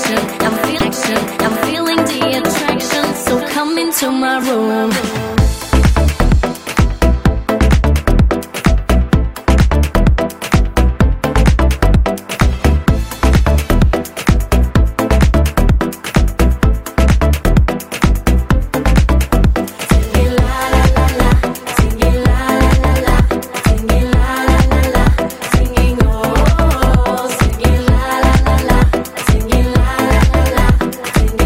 I'm feeling the attraction. So come into my room.